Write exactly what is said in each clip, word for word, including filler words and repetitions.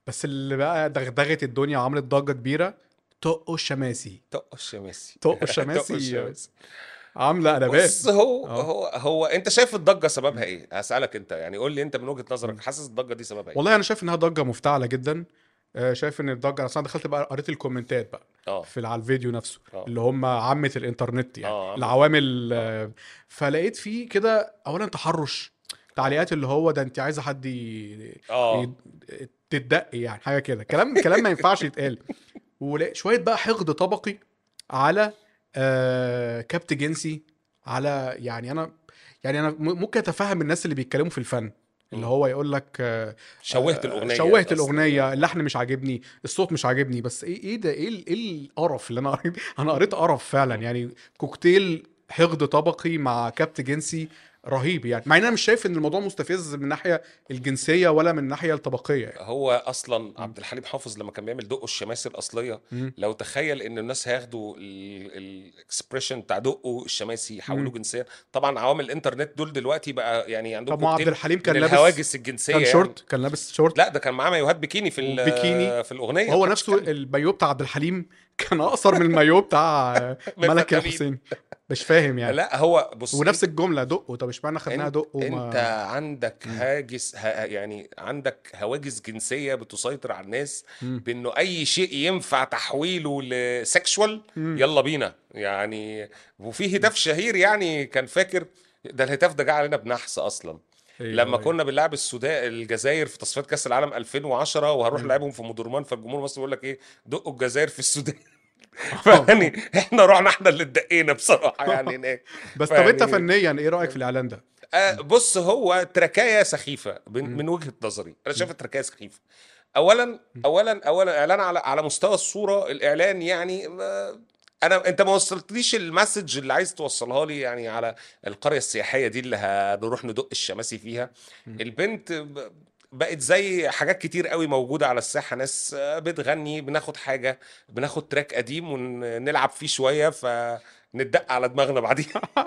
بس اللي بقى دغدغت الدنيا وعملت ضجه كبيره، طقوا الشماسي. طق الشماسي. طقوا طق الشماسي الشماسي. عامله قلبان. بص، هو اه. هو هو انت شايف الضجه سببها ايه؟ هسألك انت يعني، قول لي انت من وجهة نظرك، مم. حاسس الضجه دي سببها ايه؟ والله انا شايف انها ضجه مفتعله جدا. آه، شايف ان الضجه، انا أصلاً دخلت بقى قريت الكومنتات بقى اه. في على الفيديو نفسه، اه. اللي هم عامه الانترنت يعني اه. عامة. العوامل. اه. آه، فلقيت فيه كده اولا تحرش، اه. تعليقات اللي هو ده انت عايزه حد ي... ي... اه. تدق يعني حاجه كده، كلام كلام ما ينفعش يتقال. وشويه بقى حقد طبقي على آه كبت جنسي، على يعني انا، يعني انا م- ممكن اتفهم الناس اللي بيتكلموا في الفن، اللي مم. هو يقول لك آه شوهت آه الاغنيه شوهت الاصليه. الاغنيه، اللحن مش عاجبني، الصوت مش عاجبني، بس ايه ايه ده، ايه ال- ايه القرف اللي انا قريت انا قريت قرف فعلا مم. يعني. كوكتيل حقد طبقي مع كبت جنسي رهيب يعني، مع ان انا مش شايف ان الموضوع مستفز من الناحيه الجنسيه ولا من الناحيه الطبقيه يعني. هو اصلا م- عبد الحليم حافظ لما كان بيعمل دقه الشماسي الاصليه، م- لو تخيل ان الناس هياخدوا الاكسبريشن بتاع دقه الشماسي م. يحولوه جنسيا. طبعا عوامل الانترنت دول دلوقتي بقى يعني عندهم طب ما عبد كوكتيل الحليم من كان لابس، الهواجس كان الجنسيه يعني. شورت، كان لابس شورت لا، ده كان معاه مايوهات بيكيني في وبيكيني، ال- في الاغنيه، وهو محدش نفسه اتكلم. المايو بتاع عبد الحليم كان اقصر من المايو بتاع ميرفت ملك امين. الحسين. مش فاهم يعني. لا، هو بص، ونفس انت الجمله دقه، طب اشمعنى خدناها انت دق انت وما. عندك مم. هاجس ه... يعني عندك هواجس جنسية بتسيطر على الناس، مم. بانه اي شيء ينفع تحويله لسكشوال مم. يلا بينا يعني. وفي هتاف شهير يعني كان فاكر، ده الهتاف ده جه علينا بنحس اصلا، لما ايوه ايوه. كنا بنلعب السودان الجزائر في تصفيات كاس العالم ألفين وعشرة، وهروح مم. لعبهم في مدرمان، فالجمهور المصري بيقول لك ايه، دقوا الجزائر في السودان. فيعني احنا رحنا احنا اللي اتدقينا بصراحة يعني هناك. بس طب انت فيعني فنيا ايه رايك في الاعلان ده؟ آه، مم. بص، هو تركايه سخيفه من مم. من وجهه نظري، انا مم. شايف التركايه سخيفه. اولا مم. اولا اولا اعلان على على مستوى الصوره، الاعلان يعني آه، انا انت ما وصلتليش المسج اللي عايز توصلها لي يعني على القريه السياحيه دي اللي هنروح ندق الشماسي فيها. مم. البنت ب- بقت زي حاجات كتير قوي موجوده على الساحه، ناس آه، بتغني، بناخد حاجه، بناخد تراك قديم ونلعب فيه شويه فندق على دماغنا بعدين.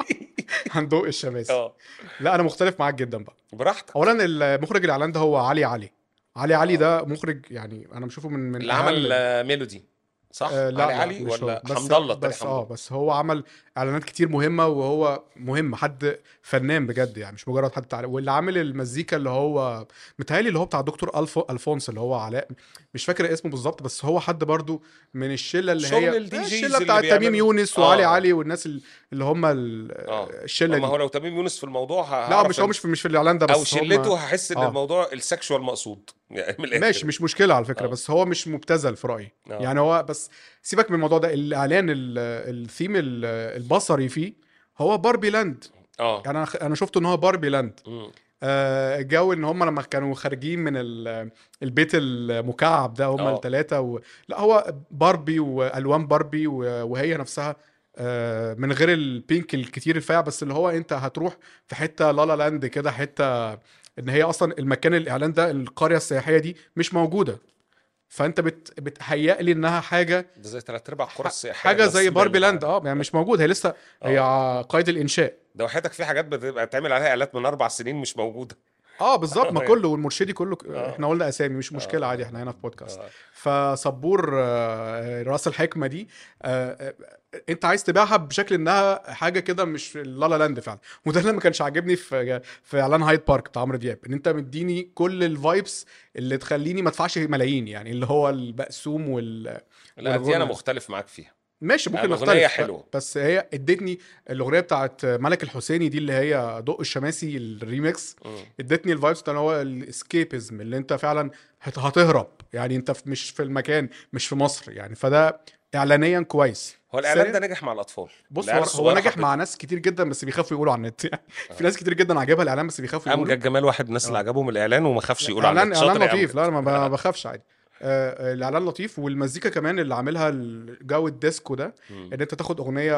هندوق الشماسي. اه. لا انا مختلف معاك جدا بقى. براحتك. اولا المخرج الاعلان ده هو علي علي. علي علي اه. ده مخرج يعني انا بشوفه من من اللي عمل اهم. آه، ميلودي، صح؟ آه علي لا لا علي مش هو، ولا بس حمد الله التاني؟ بس حمد اه الله. بس هو عمل اعلانات كتير مهمه، وهو مهم، حد فنان بجد يعني، مش مجرد حد تعليق. واللي عامل المزيكا اللي هو متهيألي اللي هو بتاع دكتور الفو الفونس، اللي هو علاء، مش فاكر اسمه بالظبط، بس هو حد برضو من الشله اللي هي شغل الدي آه، الشله جيز اللي بتاعت تميم بيعملوا. يونس وعلي اه. اه. علي والناس ال- اللي هم ال- اه. الشله اما هو دي. لو تميم يونس في الموضوع لا هعرف مش هو، ان، مش في مش في الاعلان ده، او بس هم. شلته هحس ان اه الموضوع السكشوال مقصود يعني من الاخر ماشي، يعني. مش مشكلة على فكرة، اه. بس هو مش مبتذل في رأيي اه. يعني. هو بس سيبك من الموضوع ده، الإعلان ال- الثيم ال- البصري فيه هو باربي لاند. اه. يعني أنا أنا شفته إن هو باربي لاند. مم. آه، الجو إن هم لما كانوا خارجين من ال- البيت المكعب ده هم اه. التلاتة و... لا هو باربي وألوان باربي و- وهي نفسها آه، من غير البينك الكتير الفاقع، بس اللي هو انت هتروح في حته لالا لاند كده، حته ان هي اصلا المكان الاعلان ده القريه السياحيه دي مش موجوده. فانت بت... بتهيأ لي انها حاجه، ده زي ثلاث ارباع القرى ح... السياحيه حاجه زي المصريه باربي اللي في لاند، العالم. اه يعني اه. مش موجود، هي لسه هي اه. ع- قيد الانشاء. ده وحياتك في حاجات بتبقى تعمل عليها اعلانات من اربع سنين مش موجوده. اه بالظبط، ما كله والمرشدي كله ك- اه. احنا قلنا اسامي مش اه. مشكله عادي، احنا اه. هنا في بودكاست. اه. فصبور آه، راس الحكمه دي، آه، آه، انت عايز تبيعها بشكل انها حاجه كده مش لالا لاند فعلا. وده اللي ما كانش عاجبني في في اعلان هايد بارك بتاع عمرو دياب، ان انت مديني كل الفايبس اللي تخليني ما ادفعش ملايين يعني، اللي هو البقسوم وال لا، دي انا والغنى. مختلف معاك فيها. ماشي ممكن الاغنيه نختلف ب- حلوه. بس هي ادتني الاغنيه بتاعت ملك الحسيني دي اللي هي دق الشماسي الريميكس، مم. ادتني الفايبس اللي هو الاسكيبزم، اللي انت فعلا هت- هتهرب يعني، انت في- مش في المكان، مش في مصر يعني. فده اعلانيا كويس. هو الاعلان ثانيا ده نجح مع الاطفال، بص، العيال هو هو الصغيره نجح مع حبته. ناس كتير جدا بس بيخافوا يقولوا على النت يعني. في اه. ناس كتير جدا عجبها الاعلان بس بيخافوا يقولوا. امجد جمال واحد من الناس اللي اه عجبهم الاعلان وما خافش يقول على اعلان النت، اعلان شاطر يا لطيف، لا امجد. انا ما ما بخافش عادي. آه، الاعلان لطيف، والمزيكا كمان اللي عاملها الجو الديسكو ده، مم. ان انت تاخد اغنيه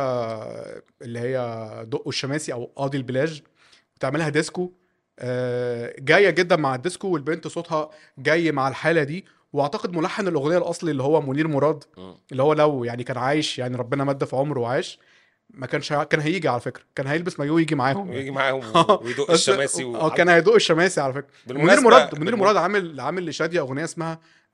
اللي هي دقوا الشماسي او قاضي البلاج وتعملها ديسكو، آه، جايه جدا مع الديسكو، والبنت صوتها جاي مع الحاله دي. واعتقد ملحن الاغنيه الاصلي اللي هو منير مراد، مم. اللي هو لو يعني كان عايش يعني ربنا مد في عمره وعاش، ما كانش ه- كان هيجي على فكره، كان هيلبس مايو يجي معاهم يعني. ويجي معاهم و- ويدق بس الشماسي اه وعلى... كان هيدوق الشماسي على فكره. ومنير بالمناسبه مراد منير بالم... مراد عامل عامل لشاديه اغنيه اسمها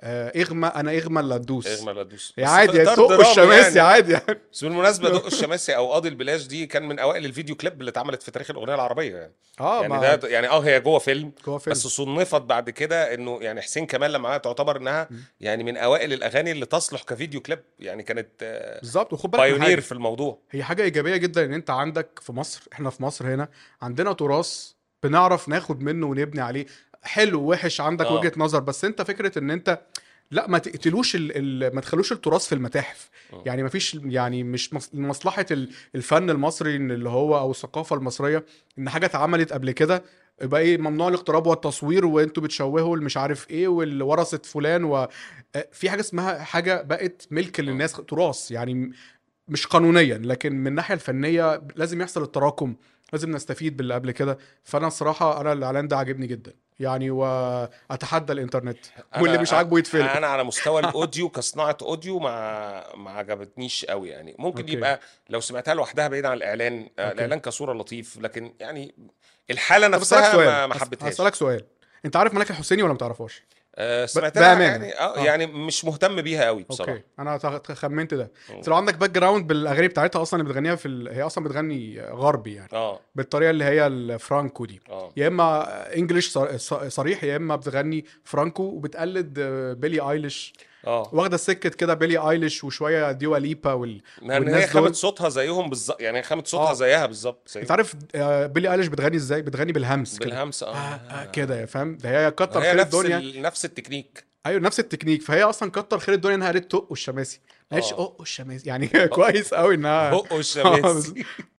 آه، اغمى انا اغمى اللي هتدوس. اغمى لا تدوس، يا بس في عادي يعني اطار دق درامي الشماسي يعني. عادي يعني. بس بالمناسبه دق الشماسي او قاضي البلاش دي كان من اوائل الفيديو كليب اللي اتعملت في تاريخ الاغنيه العربيه يعني. اه يعني ما ده يعني اه هي جوه فيلم، جوه بس فيلم. صنفت بعد كده انه يعني حسين كمال لما عملها تعتبر انها م. يعني من اوائل الاغاني اللي تصلح كفيديو كليب، يعني كانت بالظبط. وخد بالك من بايونير حاجه، في الموضوع. هي حاجه ايجابيه جدا ان انت عندك في مصر، احنا في مصر هنا عندنا تراث بنعرف ناخد منه ونبني عليه. حلو وحش عندك وجهه اه نظر، بس انت فكره ان انت لا ما تقتلوش ال... ال... ما تخلوش التراث في المتاحف. اه يعني ما فيش، يعني مش مص... مصلحه ال- الفن المصري ان اللي هو او الثقافه المصريه ان حاجه اتعملت قبل كده يبقى ايه ممنوع الاقتراب والتصوير وانتوا بتشوهوا اللي مش عارف ايه واللي ورثت فلان و... آه، في حاجه اسمها حاجه بقت ملك اه للناس، تراث يعني مش قانونيا لكن من الناحيه الفنيه لازم يحصل التراكم، لازم نستفيد باللي قبل كده. فانا الصراحه انا الاعلان ده عاجبني جدا يعني، واتحدى الانترنت واللي مش انا عاجبه يتفلق. انا على مستوى الاوديو كصناعه اوديو ما ما عجبتنيش قوي يعني. ممكن اوكي. يبقى لو سمعتها لوحدها بعيد عن الاعلان، آه، اوكي. الاعلان كصوره لطيف، لكن يعني الحاله طب اسالك نفسها سؤال، ما ما هس- حبيتهاش. هسالك سؤال، انت عارف ملاك الحسيني ولا ما تعرفهاش؟ أه ب... سمعت لها بامانه. يعني، اه اه. يعني مش مهتم بيها قوي اوكي بصراحه. انا تخ- خمنت ده. انت مم. لو عندك باك جراوند بالاغاني بتاعتها اصلا اللي بتغنيها في ال... هي اصلا بتغني غربي يعني، اه بالطريقه اللي هي الفرانكو دي، اه يا اما انجليش ص- ص- صريح يا اما بتغني فرانكو وبتقلد آه، بيلي ايليش، اه واخده السكه كده بيلي ايليش وشويه ديوا ليبا وال... لان هي والناس خامت دول. صوتها زيهم بالظبط، يعني خامت صوتها اه زيها بالظبط انت زي عارف آه، بيلي ايليش بتغني ازاي؟ بتغني بالهمس كده، بالهمس. آه اه آه كده يا آه. فاهم، ده هي ما كتر هي خير نفس الدنيا. ال... نفس التكنيك. ايوه نفس التكنيك، فهي اصلا كتر خير الدنيا انها قالت تقوا الشماسي، ما قالتش اه اه الشماسي يعني. كويس قوي انها هو الشماسي